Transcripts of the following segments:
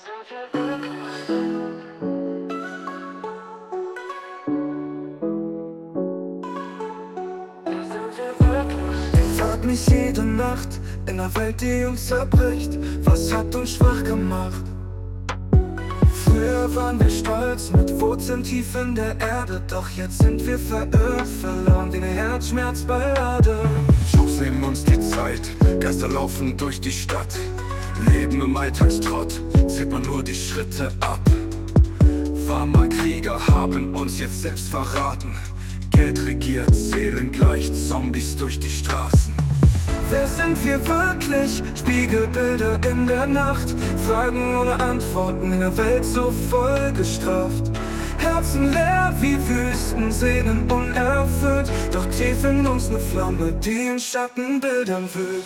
Ich frag mich jede Nacht in der Welt, die uns zerbricht, was hat uns schwach gemacht? Früher waren wir stolz, mit Wurzeln tief in der Erde, doch jetzt sind wir verirrt, verloren wie eine Herzschmerzballade. Jungs nehmen uns die Zeit, Geister laufen durch die Stadt. Leben im Alltagstrott, zählt man nur die Schritte ab. War mal Krieger, haben uns jetzt selbst verraten. Geld regiert, Seelen gleich Zombies durch die Straßen. Wer sind wir wirklich? Spiegelbilder in der Nacht, Fragen ohne Antworten in der Welt so voll gestraft. Herzen leer wie Wüsten, Sehnen unerfüllt, doch tief in uns eine Flamme, die in Schattenbildern wühlt.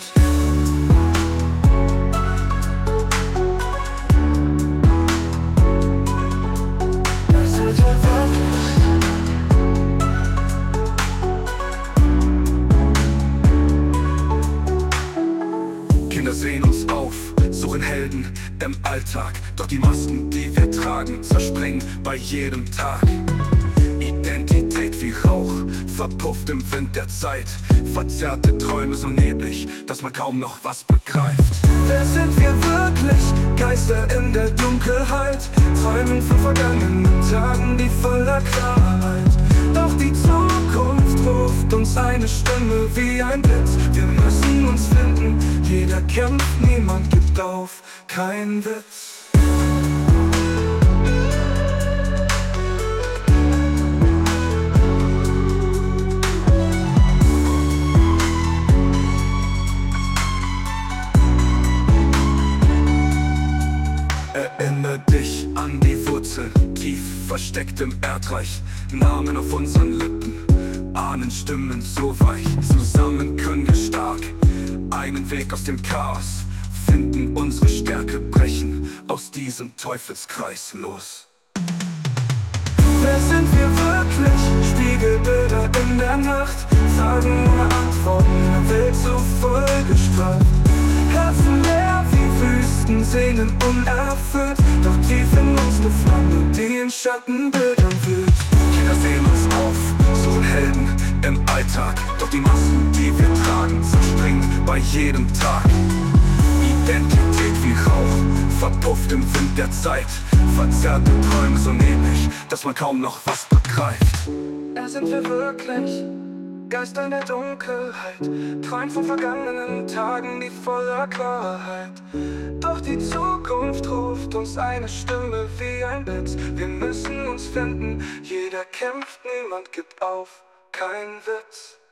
Kinder sehen uns auf, suchen Helden im Alltag. Doch die Masken, die wir tragen, zerspringen bei jedem Tag. Identität wie Rauch, verpufft im Wind der Zeit. Verzerrte Träume so neblig, dass man kaum noch was begreift. Wer sind wir wirklich? Geister in der Dunkelheit, träumen von vergangenen Tagen, die voller Klarheit. Doch die Zukunft ruft uns eine Stimme wie ein Blitz. Wir müssen uns finden, jeder kämpft, niemand gibt auf, kein Witz. Erinnere dich an die Wurzel, tief versteckt im Erdreich. Namen auf unseren Lippen, Ahnenstimmen so weich. Zusammen können wir stark einen Weg aus dem Chaos finden, unsere Stärke brechen aus diesem Teufelskreis los. Wer sind wir wirklich? Spiegelbilder in der Nacht, Fragen ohne Antworten, eine Welt so voll gestraft. Herzen leer wie Wüsten, Sehnen unerfüllt, doch tief in uns eine Flamme, die in Schattenbildern wühlt. Kinder sehen uns auf, suchen Helden im Alltag. Doch die Masken, die wir tragen, zerspringen bei jedem Tag. Identität wie Rauch, verpufft im Wind der Zeit. Verzerrte Träume so neblig, dass man kaum noch was begreift. Sind wir wirklich Geister in der Dunkelheit, träumen von vergangenen Tagen, die voller Klarheit. Doch die Zukunft ruft uns eine Stimme wie ein Blitz. Wir müssen uns finden, jeder kämpft, niemand gibt auf, kein Witz.